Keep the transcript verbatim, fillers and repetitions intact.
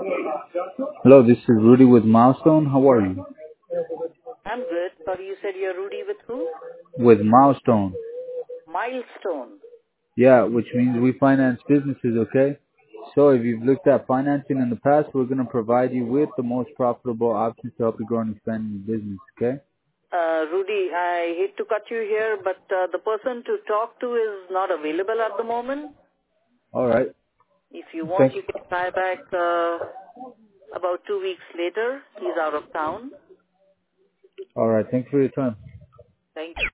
Hello, this is Rudy with Milestone. How are you? I'm good. Sorry, you said you're Rudy with who? With Milestone. Milestone. Yeah, which means we finance businesses, okay? So if you've looked at financing in the past, we're going to provide you with the most profitable options to help you grow and expand your business, okay? Uh, Rudy, I hate to cut you here, but uh, the person to talk to is not available at the moment. All right. If you want, Thanks. you can try back uh, about two weeks later. He's out of town. All right. Thanks for your time. Thank you.